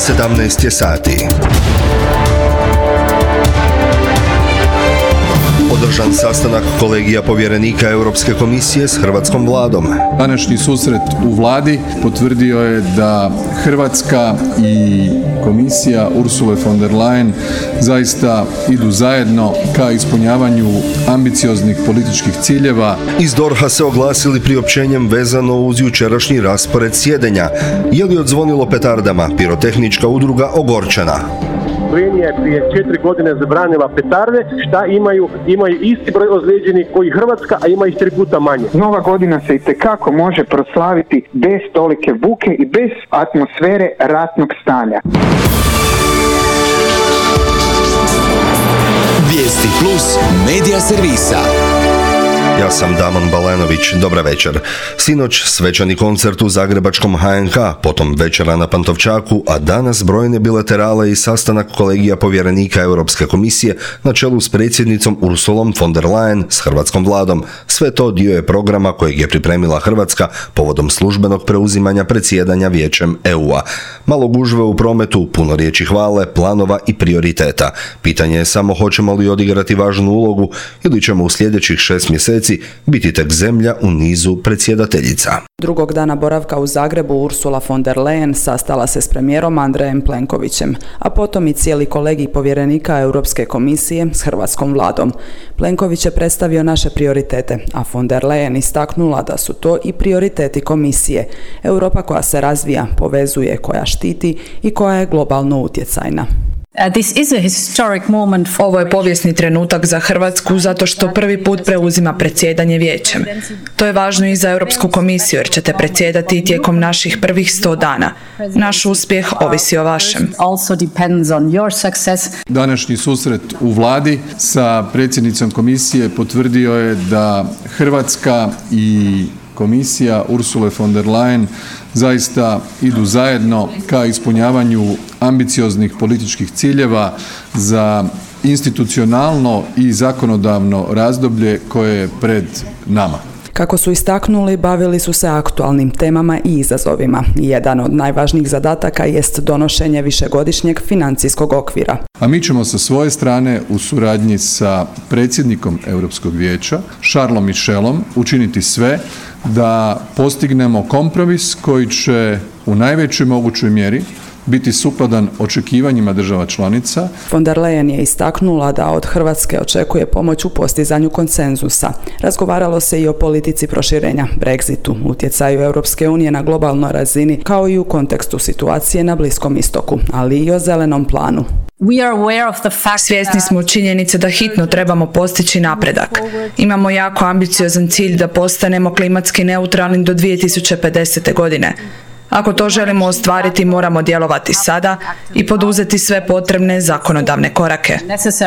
17 je sati. Održan sastanak kolegija povjerenika Europske komisije s hrvatskom vladom. Današnji susret u vladi potvrdio je da Hrvatska i komisija Ursule von der Leyen zaista idu zajedno ka ispunjavanju ambicioznih političkih ciljeva. Iz DORH-a se oglasili priopćenjem vezano uz jučerašnji raspored sjedenja. Je li odzvonilo petardama? Pirotehnička udruga ogorčena. Slovenija je prije 4 godine zabranila petarde, šta imaju isti broj ozlijeđenih koji Hrvatska, a ima ih 3 puta manje. Nova godina se itekako može proslaviti bez tolike buke i bez atmosfere ratnog stanja. Vijesti plus medija servisa. Ja sam Damon Balenović, dobra večer. Sinoć svečani koncert u zagrebačkom HNK, potom večera na Pantovčaku, a danas brojne bilaterale i sastanak kolegija povjerenika Europske komisije na čelu s predsjednicom Ursulom von der Leyen s hrvatskom vladom. Sve to dio je programa kojeg je pripremila Hrvatska povodom službenog preuzimanja predsjedanja Vijećem EU-a. Malo gužve u prometu, puno riječi hvale, planova i prioriteta. Pitanje je samo hoćemo li odigrati važnu ulogu ili ćemo u sljedećih 6 mjeseci biti tek zemlja u nizu predsjedateljica. Drugog dana boravka u Zagrebu Ursula von der Leyen sastala se s premijerom Andrejem Plenkovićem, a potom i cijeli kolegij povjerenika Europske komisije s hrvatskom vladom. Plenković je predstavio naše prioritete, a von der Leyen istaknula da su to i prioriteti komisije. Europa koja se razvija, povezuje, koja štiti i koja je globalno utjecajna. Ovo je povijesni trenutak za Hrvatsku zato što prvi put preuzima predsjedanje Vijećem. To je važno i za Europsku komisiju jer ćete predsjedati tijekom naših prvih 100 dana. Naš uspjeh ovisi o vašem. Današnji susret u vladi sa predsjednicom komisije potvrdio je da Hrvatska i komisija Ursule von der Leyen zaista idu zajedno ka ispunjavanju ambicioznih političkih ciljeva za institucionalno i zakonodavno razdoblje koje je pred nama. Kako su istaknuli, bavili su se aktualnim temama i izazovima. Jedan od najvažnijih zadataka jest donošenje višegodišnjeg financijskog okvira. A mi ćemo sa svoje strane u suradnji sa predsjednikom Europskog vijeća, Charlesom Michelom, učiniti sve da postignemo kompromis koji će u najvećoj mogućoj mjeri biti sukladan očekivanjima država članica. Von der Leyen je istaknula da od Hrvatske očekuje pomoć u postizanju konsenzusa. Razgovaralo se i o politici proširenja, Brexitu, utjecaju Europske unije na globalnoj razini, kao i u kontekstu situacije na Bliskom istoku, ali i o zelenom planu. Svjesni smo činjenice da hitno trebamo postići napredak. Imamo jako ambiciozan cilj da postanemo klimatski neutralni do 2050. godine. Ako to želimo ostvariti, moramo djelovati sada i poduzeti sve potrebne zakonodavne korake.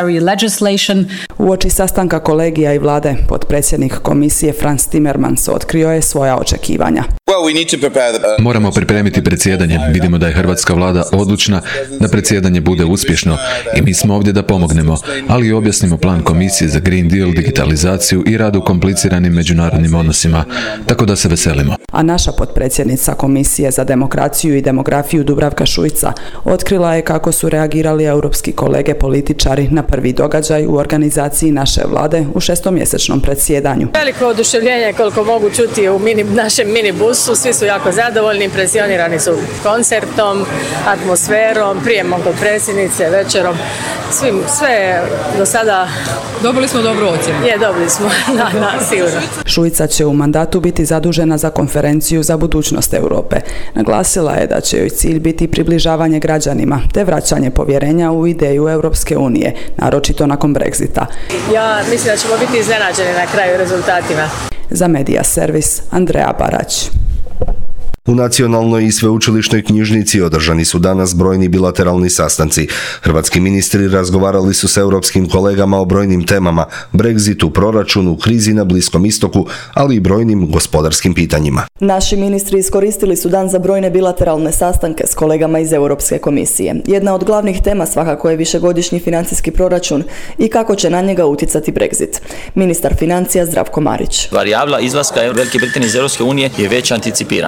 Uoči sastanka kolegija i vlade, potpredsjednik komisije Frans Timmermans otkrio je svoja očekivanja. Moramo pripremiti predsjedanje. Vidimo da je hrvatska vlada odlučna da predsjedanje bude uspješno i mi smo ovdje da pomognemo, ali i objasnimo plan komisije za Green Deal, digitalizaciju i rad u kompliciranim međunarodnim odnosima, tako da se veselimo. A naša potpredsjednica Komisije za demokraciju i demografiju Dubravka Šuica otkrila je kako su reagirali europski kolege političari na prvi događaj u organizaciji naše vlade u 6-mjesečnom predsjedanju. Veliko oduševljenje koliko mogu čuti u našem minibusu, svi su jako zadovoljni, impresionirani su koncertom, atmosferom, prijemom kod predsjednice, večerom, sve do sada. Dobili smo dobru ocjenu. Dobili smo, sigurno. Šuica će u mandatu biti zadužena za konferenciju za budućnost Europe. Naglasila je da će joj cilj biti približavanje građanima te vraćanje povjerenja u ideju Europske unije, naročito nakon Brexita. Ja mislim da ćemo biti iznenađeni na kraju rezultatima. Za Medija servis Andreja Barać. U Nacionalnoj i sveučilišnoj knjižnici održani su danas brojni bilateralni sastanci. Hrvatski ministri razgovarali su s europskim kolegama o brojnim temama, Brexitu, proračunu, krizi na Bliskom istoku, ali i brojnim gospodarskim pitanjima. Naši ministri iskoristili su dan za brojne bilateralne sastanke s kolegama iz Europske komisije. Jedna od glavnih tema svakako je višegodišnji financijski proračun i kako će na njega utjecati Brexit. Ministar financija Zdravko Marić. Varijabla izlaska Velike Britanije iz Europske unije je već anticipirana. Pa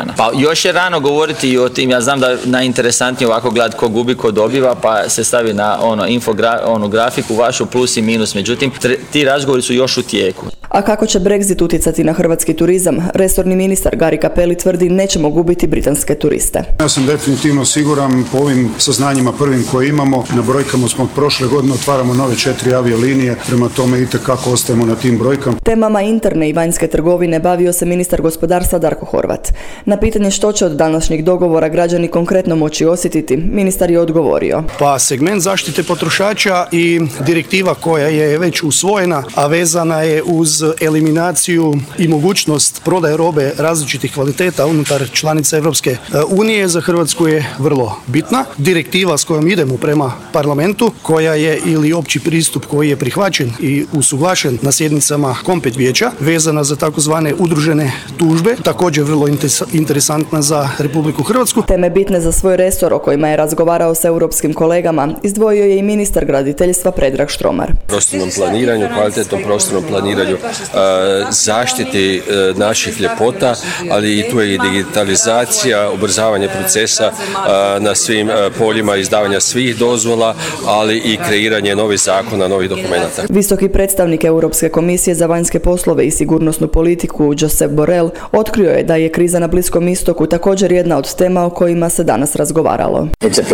Još je rano govoriti i o tim, ja znam da najinteresantnije ovako gledati ko gubi, ko dobiva, pa se stavi na onu grafiku vašu plus i minus, međutim ti razgovori su još u tijeku. A kako će Brexit utjecati na hrvatski turizam? Resorni ministar Gari Cappelli tvrdi nećemo gubiti britanske turiste. Ja sam definitivno siguran po ovim saznanjima prvim koje imamo, na brojkama smo od prošle godine, otvaramo nove 4 aviolinije, prema tome itekako ostajemo na tim brojkama. Temama interne i vanjske trgovine bavio se ministar gospodarstva Darko Horvat. Na pitanje što će od današnjih dogovora građani konkretno moći osjetiti, ministar je odgovorio. Pa segment zaštite potrošača i direktiva koja je već usvojena, a vezana je uz eliminaciju i mogućnost prodaje robe različitih kvaliteta unutar članica Europske unije za Hrvatsku je vrlo bitna. Direktiva s kojom idemo prema parlamentu, koja je ili opći pristup koji je prihvaćen i usuglašen na sjednicama Kompet vijeća, vezana za takozvane udružene tužbe, također vrlo interesantna za Republiku Hrvatsku. Teme bitne za svoj resor o kojima je razgovarao s europskim kolegama izdvojio je i ministar graditeljstva Predrag Štromar. Prostornom planiranju, kvalitetnom prostornom planiranju, zaštiti naših ljepota, ali i tu je i digitalizacija, ubrzavanje procesa na svim poljima izdavanja svih dozvola, ali i kreiranje novih zakona, novih dokumenata. Visoki predstavnik Europske komisije za vanjske poslove i sigurnosnu politiku Josep Borrell otkrio je da je kriza na Bliskom istoku također jedna od tema o kojima se danas razgovaralo.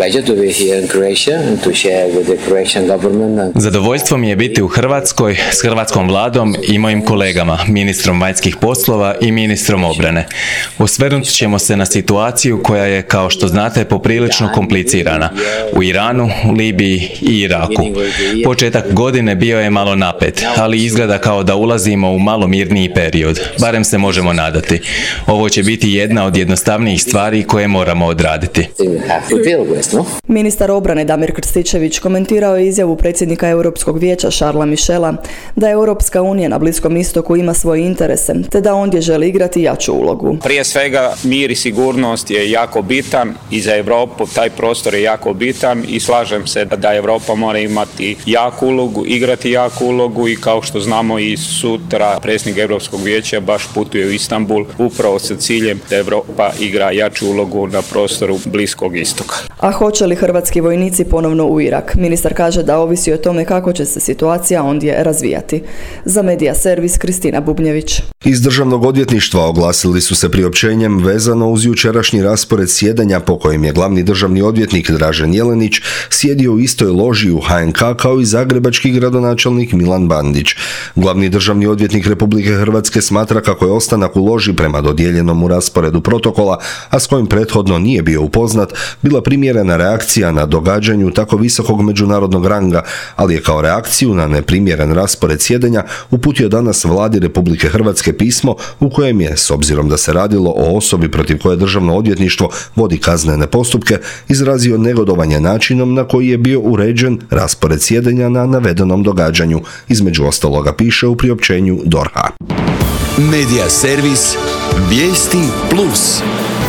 Zadovoljstvo mi je biti u Hrvatskoj s hrvatskom vladom i mojim kolegama, ministrom vanjskih poslova i ministrom obrane. Osvrnut ćemo se na situaciju koja je, kao što znate, poprilično komplicirana. U Iranu, Libiji i Iraku. Početak godine bio je malo napet, ali izgleda kao da ulazimo u malo mirniji period. Barem se možemo nadati. Ovo će biti jedna od jednostavnijih stvari koje moramo odraditi. Ministar obrane Damir Krstičević komentirao je izjavu predsjednika Europskog vijeća Charlesa Michela da Europska unija na Bliskom istoku ima svoje interese, te da ondje želi igrati jaču ulogu. Prije svega mir i sigurnost je jako bitan i za Europu taj prostor je jako bitan i slažem se da Europa mora imati jaku ulogu, igrati jaku ulogu i kao što znamo i sutra predsjednik Europskog vijeća baš putuje u Istanbul upravo sa ciljem da Europa igra jaču ulogu na prostoru Bliskog istoka. A hoće li hrvatski vojnici ponovno u Irak? Ministar kaže da ovisi o tome kako će se situacija ondje razvijati. Za Medija servis Kristina Bubnjević. Iz Državnog odvjetništva oglasili su se priopćenjem vezano uz jučerašnji raspored sjedanja po kojem je glavni državni odvjetnik Dražen Jelenić sjedio u istoj loži u HNK kao i zagrebački gradonačelnik Milan Bandić. Glavni državni odvjetnik Republike Hrvatske smatra kako je ostanak u loži prema dodijeljenom mu rasporedu protokola, a s kojim prethodno nije bio upoznat, bila primjerena reakcija na događanju tako visokog međunarodnog ranga, ali je kao reakciju na neprimjeren raspored sjedenja uputio danas vladi Republike Hrvatske pismo u kojem je, s obzirom da se radilo o osobi protiv koje Državno odvjetništvo vodi kaznene postupke, izrazio negodovanje načinom na koji je bio uređen raspored sjedenja na navedenom događanju. Između ostaloga piše u priopćenju DORH-a. Medija servis Vijesti Plus.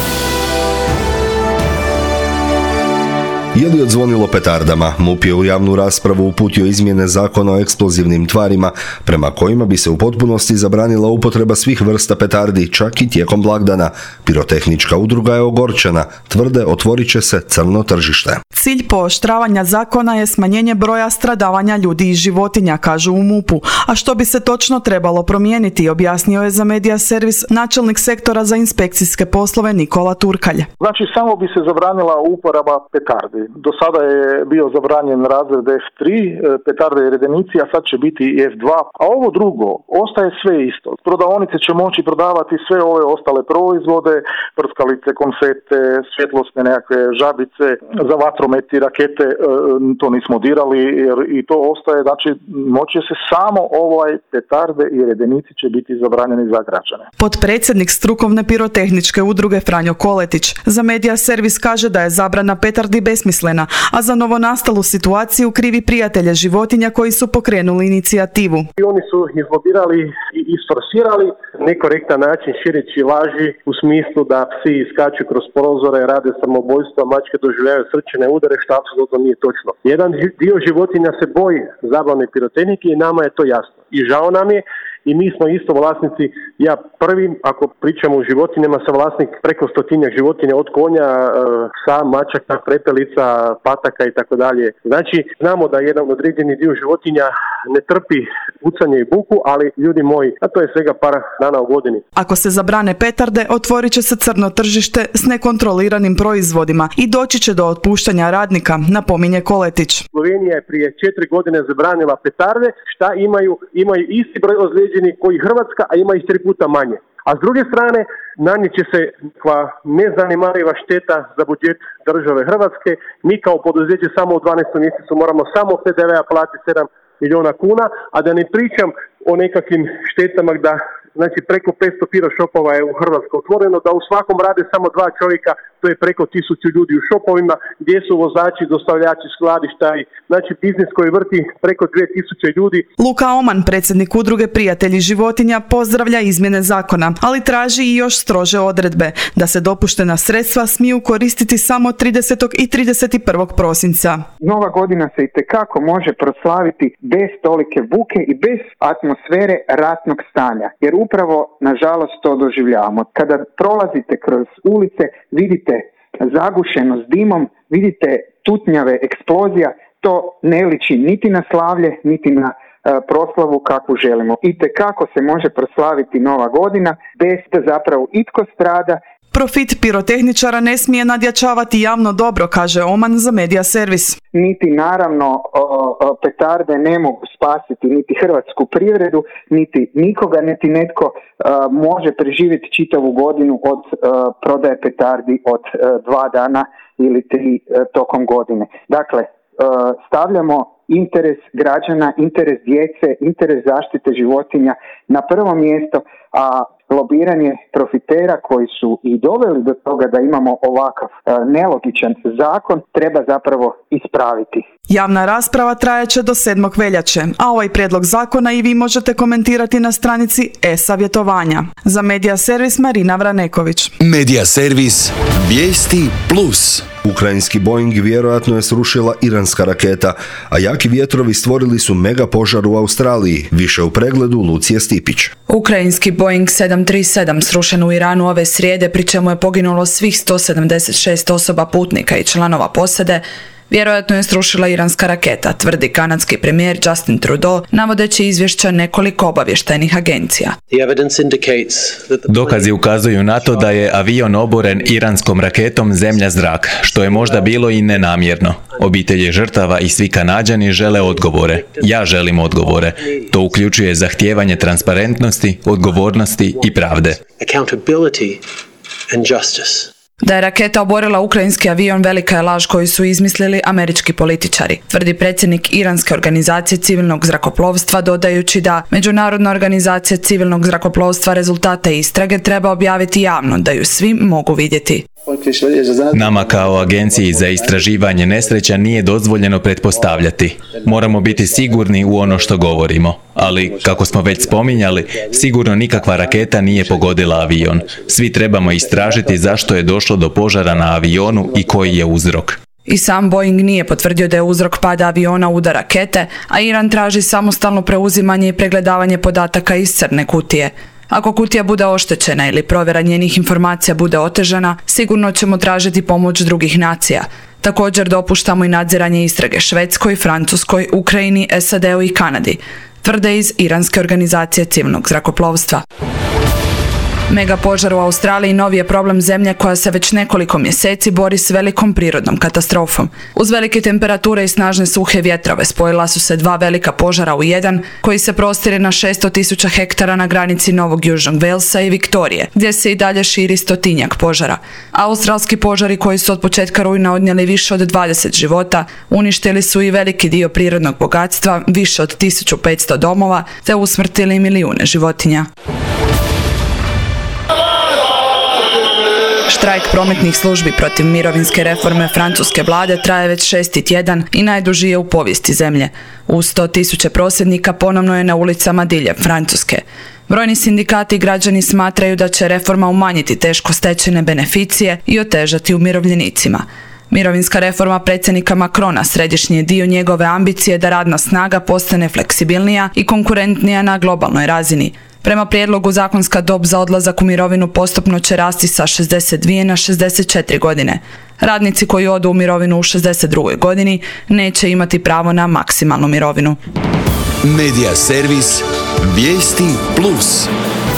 Je li odzvonilo petardama? MUP je u javnu raspravu uputio izmjene zakona o eksplozivnim tvarima, prema kojima bi se u potpunosti zabranila upotreba svih vrsta petardi, čak i tijekom blagdana. Pirotehnička udruga je ogorčena, tvrde otvorit će se crno tržište. Cilj pooštravanja zakona je smanjenje broja stradavanja ljudi i životinja, kažu u MUP-u. A što bi se točno trebalo promijeniti, objasnio je za Medija servis načelnik sektora za inspekcijske poslove Nikola Turkalj. Znači, samo bi se zabranila uporaba petardi. Do sada je bio zabranjen razred F3, petarde i redenici, a sad će biti i F2. A ovo drugo, ostaje sve isto. Prodavaonice će moći prodavati sve ove ostale proizvode, prskalice, konfete, svjetlosne nekakve žabice, za vatrometi, rakete, to nismo dirali jer i to ostaje. Znači, moći se samo petarde i redenici će biti zabranjeni za građane. Potpredsjednik strukovne pirotehničke udruge Franjo Koletić za Medija servis kaže da je zabrana petardi besmislena, a za novonastalu situaciju krivi prijatelje životinja koji su pokrenuli inicijativu. I oni su izlobirali i isforsirali nekorektan način šireći laži u smislu da psi iskaču kroz prozore, rade samobojstva, mačke doživljavaju srčane udare, što apsolutno nije točno. Jedan dio životinja se boji zabavne pirotehnike i nama je to jasno. I žao nam je i mi smo isto vlasnici Ja prvim, ako pričamo o životinjama, sam vlasnik preko 100 životinja, od konja, psa, mačaka, prepelica, pataka i tako dalje. Znači, znamo da jedan određeni dio životinja ne trpi pucanje i buku, ali ljudi moji, a to je svega par dana u godini. Ako se zabrane petarde, otvorit će se crno tržište s nekontroliranim proizvodima i doći će do otpuštanja radnika, napominje Koletić. Slovenija je prije 4 godine zabranila petarde, šta imaju isti broj ozlijeđenih koji Hrvatska, a ima ih 3 puta manje. A s druge strane, naniće se nezanemariva šteta za budžet države Hrvatske. Mi kao poduzeće samo u 12. mjesecu moramo samo PDV-a platiti 7 milijuna kuna, a da ne pričam o nekakvim štetama da znači preko 500 piro shopova je u Hrvatskoj otvoreno, da u svakom rade samo 2 čovjeka, to je preko 1000 ljudi u shopovima, gdje su vozači, dostavljači, skladištari, znači biznis koji vrti preko 2000 ljudi. Luka Oman, predsjednik udruge Prijatelji životinja, pozdravlja izmjene zakona, ali traži i još strože odredbe, da se dopuštena sredstva smiju koristiti samo 30. i 31. prosinca. Nova godina se itekako može proslaviti bez tolike buke i bez atmosfere ratnog stanja, jer upravo, nažalost, to doživljavamo. Kada prolazite kroz ulice, vidite zagušenost dimom, vidite tutnjave eksplozija, to ne liči niti na slavlje, niti na proslavu kakvu želimo. Itekako se može proslaviti Nova godina bez da zapravo itko strada. Profit pirotehničara ne smije nadjačavati javno dobro, kaže Oman za Media Servis. Niti naravno petarde ne mogu spasiti niti hrvatsku privredu, niti nikoga, niti netko može preživjeti čitavu godinu od prodaje petardi od 2 dana ili 3 tokom godine. Dakle, stavljamo interes građana, interes djece, interes zaštite životinja na prvo mjesto, a lobiranje profitera koji su i doveli do toga da imamo ovakav nelogičan zakon treba zapravo ispraviti. Javna rasprava trajeće do 7. veljače, a ovaj prijedlog zakona i vi možete komentirati na stranici e-savjetovanja. Za Media Servis Marina Vraneković. Media Servis Vijesti Plus. Ukrajinski Boeing vjerojatno je srušila iranska raketa, a jaki vjetrovi stvorili su mega požar u Australiji, više u pregledu Lucije Stipić. Ukrajinski Boeing 737 srušen u Iranu ove srijede, pri čemu je poginulo svih 176 osoba putnika i članova posade, vjerojatno je srušila iranska raketa, tvrdi kanadski premijer Justin Trudeau, navodeći izvješća nekoliko obavještajnih agencija. Dokazi ukazuju na to da je avion oboren iranskom raketom zemlja-zrak, što je možda bilo i nenamjerno. Obitelji žrtava i svi Kanađani žele odgovore. Ja želim odgovore. To uključuje zahtijevanje transparentnosti, odgovornosti i pravde. Da je raketa oborila ukrajinski avion velika je laž koju su izmislili američki političari, tvrdi predsjednik Iranske organizacije civilnog zrakoplovstva, dodajući da Međunarodna organizacija civilnog zrakoplovstva rezultate istrage treba objaviti javno, da ju svi mogu vidjeti. Nama kao agenciji za istraživanje nesreća nije dozvoljeno pretpostavljati. Moramo biti sigurni u ono što govorimo. Ali, kako smo već spominjali, sigurno nikakva raketa nije pogodila avion. Svi trebamo istražiti zašto je došlo do požara na avionu i koji je uzrok. I sam Boeing nije potvrdio da je uzrok pada aviona udar rakete, a Iran traži samostalno preuzimanje i pregledavanje podataka iz crne kutije. Ako kutija bude oštećena ili provjera njenih informacija bude otežana, sigurno ćemo tražiti pomoć drugih nacija. Također dopuštamo i nadziranje istrage Švedskoj, Francuskoj, Ukrajini, SAD-u i Kanadi, tvrde iz Iranske organizacije civilnog zrakoplovstva. Mega požar u Australiji novi je problem zemlje koja se već nekoliko mjeseci bori s velikom prirodnom katastrofom. Uz velike temperature i snažne suhe vjetrove spojila su se 2 velika požara u jedan, koji se prostire na 600.000 hektara na granici Novog Južnog Walesa i Viktorije, gdje se i dalje širi 100-tinjak požara. Australski požari koji su od početka rujna odnijeli više od 20 života, uništili su i veliki dio prirodnog bogatstva, više od 1500 domova, te usmrtili milijune životinja. Štrajk prometnih službi protiv mirovinske reforme francuske vlade traje već 6. tjedan i najduži je u povijesti zemlje. Uz 100.000 prosvjednika ponovno je na ulicama diljem Francuske. Brojni sindikati i građani smatraju da će reforma umanjiti teško stečene beneficije i otežati umirovljenicima. Mirovinska reforma predsjednika Macrona središnji je dio njegove ambicije da radna snaga postane fleksibilnija i konkurentnija na globalnoj razini. Prema prijedlogu zakonska dob za odlazak u mirovinu postupno će rasti sa 62 na 64 godine. Radnici koji odu u mirovinu u 62. godini neće imati pravo na maksimalnu mirovinu. Medija servis Vijesti Plus.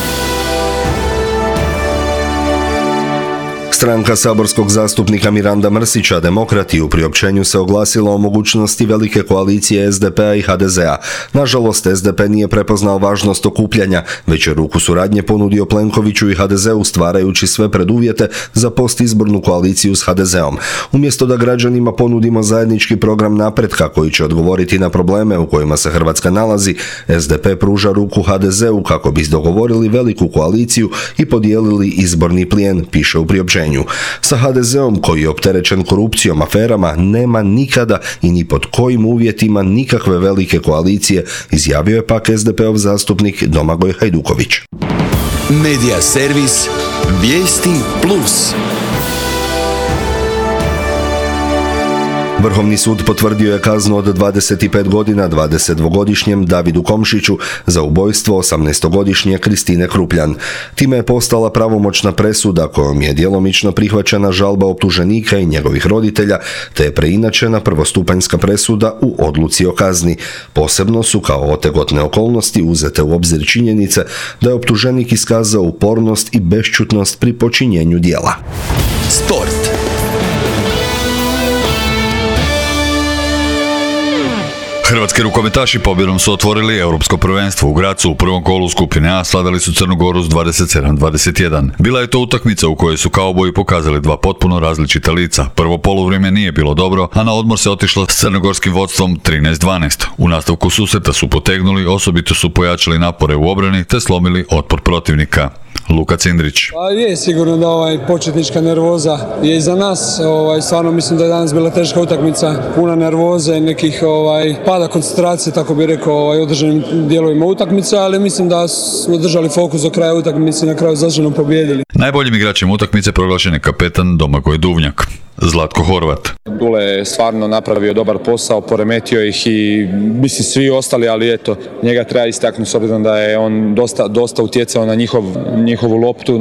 Stranka saborskog zastupnika Miranda Mrsića, Demokrati, u priopćenju se oglasila o mogućnosti velike koalicije SDP-a i HDZ-a. Nažalost, SDP nije prepoznao važnost okupljanja, već je ruku suradnje ponudio Plenkoviću i HDZ-u, stvarajući sve preduvjete za postizbornu koaliciju s HDZ-om. Umjesto da građanima ponudimo zajednički program napretka koji će odgovoriti na probleme u kojima se Hrvatska nalazi, SDP pruža ruku HDZ-u kako bi dogovorili veliku koaliciju i podijelili izborni plijen, piše u priopćenju. Sa HDZ-om, koji je opterećen korupcijom, aferama, nema nikada i ni pod kojim uvjetima nikakve velike koalicije, izjavio je pak SDP-ov zastupnik Domagoj Hajduković. Medija servis Vijesti Plus. Vrhovni sud potvrdio je kaznu od 25 godina 22-godišnjem Davidu Komšiću za ubojstvo 18-godišnje Kristine Krupljan. Time je postala pravomoćna presuda kojom je djelomično prihvaćena žalba optuženika i njegovih roditelja, te je preinačena prvostupanjska presuda u odluci o kazni. Posebno su kao otegotne okolnosti uzete u obzir činjenice da je optuženik iskazao upornost i bešćutnost pri počinjenju djela. Sport. Hrvatski rukometaši pobjedom su otvorili Europsko prvenstvo u Grazu. U prvom kolu skupine A slavili su Crnu Goru s 27-21. Bila je to utakmica u kojoj su kauboji pokazali dva potpuno različita lica. Prvo poluvrijeme nije bilo dobro, a na odmor se otišlo s crnogorskim vodstvom 13-12. U nastavku susreta su potegnuli, osobito su pojačali napore u obrani te slomili otpor protivnika. Luka Cindrić. Je sigurno da početnička nervoza je iza nas. Stvarno mislim da je danas bila teška utakmica, puna nervoze, nekih pada koncentracije, tako bih rekao, održanim dijelovima utakmice, ali mislim da smo držali fokus do kraja utakmice i na kraju zasluženo pobijedili. Najboljim igračem utakmice proglašen je kapetan Domagoj Duvnjak. Zlatko Horvat. Dule je stvarno napravio dobar posao, poremetio ih i mislim svi ostali, ali eto, njega treba istaknuti s obzirom da je on dosta utjecao na njihovu loptu,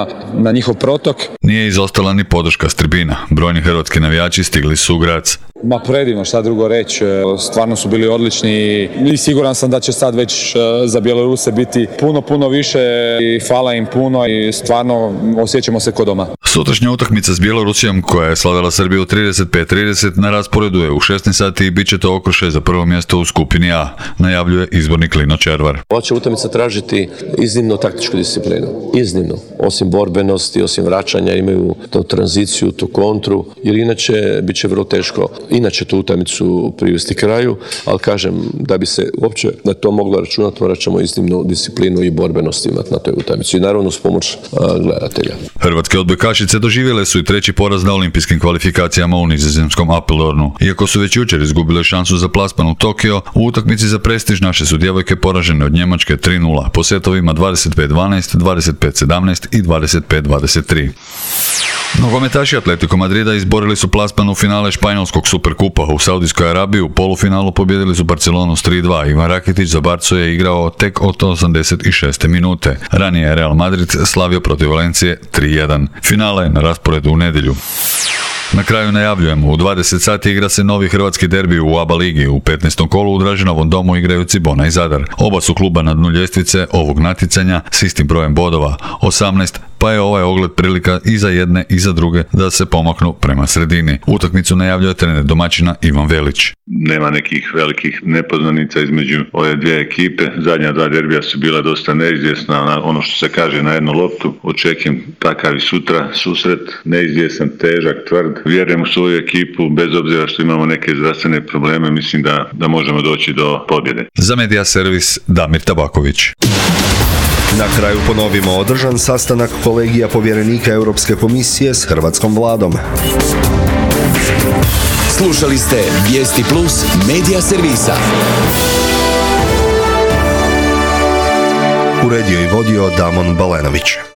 na njihov protok. Nije izostala ni podrška s tribina. Brojni hrvatski navijači stigli su u Graz. Ma predivno, šta drugo reći, stvarno su bili odlični i siguran sam da će sad već za Bjeloruse biti puno više i hvala im puno i stvarno osjećamo se ko doma. Sutrašnja utakmica s Bjelorusijom, koja je slavila Srbiju 35-30, na rasporedu je u 16 sati i bit će to okrušaj za prvo mjesto u skupini A, najavljuje izbornik Lino Červar. Ova će utakmica tražiti iznimno taktičku disciplinu. Iznimno. Osim borbenosti, osim vraćanja, imaju tu tranziciju, tu kontru, jer inače bit će vrlo teško tu utakmicu privesti kraju, ali kažem, da bi se uopće na to moglo računati, morat ćemo iznimnu disciplinu i borbenost imati na toj utakmici i naravno uz pomoć gledatelja. Hrvatske odbojkašice doživjele su i treći poraz na olimpijskim kvalifikacijama u nizozemskom Apelornu. Iako su već jučer izgubile šansu za plasman u Tokio, u utakmici za prestiž naše su djevojke poražene od Njemačke 3:0 po setovima 25-12, 25-17 i 25-23. Nogometaši Atletico Madrida izborili su plasman u finale španjolskog superkupa u Saudijskoj Arabiji. U polufinalu pobjedili su Barcelonu s 3:2. Ivan Rakitić za Barcu je igrao tek od 86. minute. Ranije je Real Madrid slavio protiv Valencije 3:1. Finale je na rasporedu u nedjelju. Na kraju najavljujemo, u 20 sati igra se novi hrvatski derbi u ABA ligi. U 15. kolu u Draženovom domu igraju Cibona i Zadar. Oba su kluba na dnu ljestvice ovog natjecanja s istim brojem bodova, 18, pa je ovaj ogled prilika i za jedne i za druge da se pomaknu prema sredini. Utakmicu najavljuje trener domaćina Ivan Velić. Nema nekih velikih nepoznanica između ove dvije ekipe. Zadnja dva derbija su bila dosta neizvjesna, ono što se kaže na jednu loptu. Očekujem takav i sutra susret, neizvjesan, težak, tvrd. Vjerujem u svoju ekipu, bez obzira što imamo neke zdravstvene probleme, mislim da možemo doći do pobjede. Za Medija servis Damir Tabaković. Na kraju ponovimo, održan sastanak kolegija povjerenika Europske komisije s hrvatskom vladom. Slušali ste Vijesti Plus Medija servisa. Uredio i vodio Damon Balenović.